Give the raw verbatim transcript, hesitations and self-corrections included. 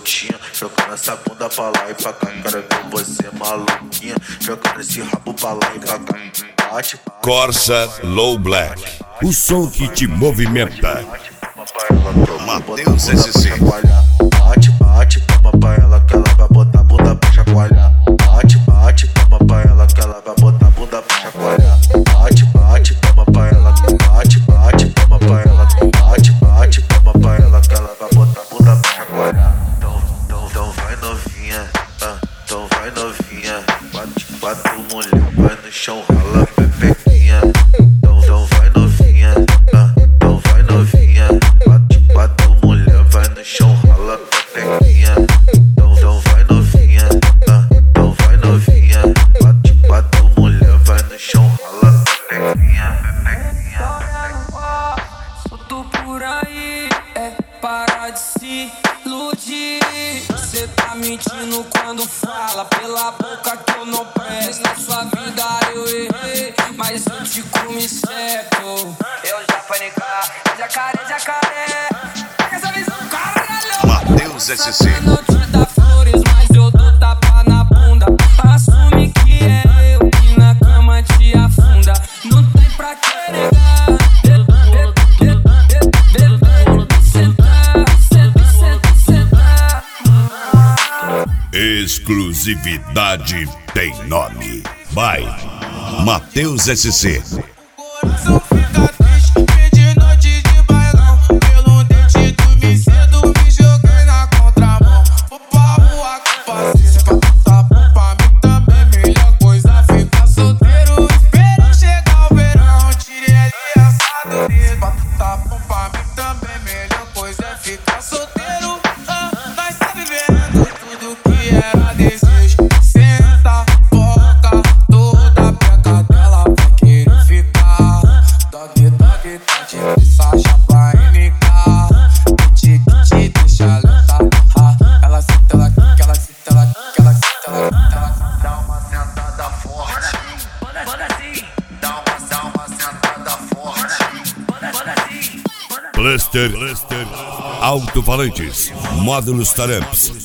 gotinha, jogando essa bunda pra lá e pra cá. Quero ver você maluquinha, jogando esse rabo pra lá e pra cá. Bate, Corsa Low Black, o som que te movimenta. Matheus S C. Bate, bate, palma pra ela que ela vai botar a bunda pra chacoalhar. Bate, bate, palma pra ela que ela vai botar a bunda pra chacoalhar. Bate, bate, palma pra ela, bate, bate, palma pra ela, bate, bate, palma pra ela que ela vai botar a bunda pra chacoalhar. Então, então, então vai novinha, ah, então vai novinha. Bate, bate mulher, vai no chão, rala pepequinha. Então, então vai novinha, ah, então vai novinha. Bate, bate mulher, vai no chão, rala pepequinha. Então, então vai novinha, ah, então vai novinha. Bate, bate mulher, vai no chão, rala pepequinha, pepequinha. Solto por aí, é parar de se iludir. Cê tá mentindo quando fala pela boca que eu não presto. Na sua vida eu errei, mas eu te comi certo. Eu já falei cá, jacaré, jacaré. Pega essa visão, caralho. Matheus S C. Eu te dá flores, mas eu dou tapa na bunda. Assume que é eu que na cama te afunda. Não tem pra que negar. Exclusividade tem nome. Vai, Matheus S C. Coração fica triste, de noite de bailão. Pelo dente do me cedo, me joguei na contramão. Vou pra rua com paciência, pra tá bom pra mim também. Melhor coisa ficar solteiro, espero chegar o verão. Tirei ali essa dureza, pra tá bom pra mim também. Melhor coisa é ficar solteiro, ah, nós tá vivendo tudo que era desejo. Senta, foca, toda peca dela vai querer ficar. Dog, dog, tá de Sacha pra N K. Que te, que te deixa lenta. Ela senta, ela quica, ela senta, ela quica, ela senta, ela quica, ela senta. Dá uma sentada forte. Manda, manda assim. Dá uma, dá uma sentada forte. Manda, manda assim. Cluster, alto-falantes, módulos Taramps,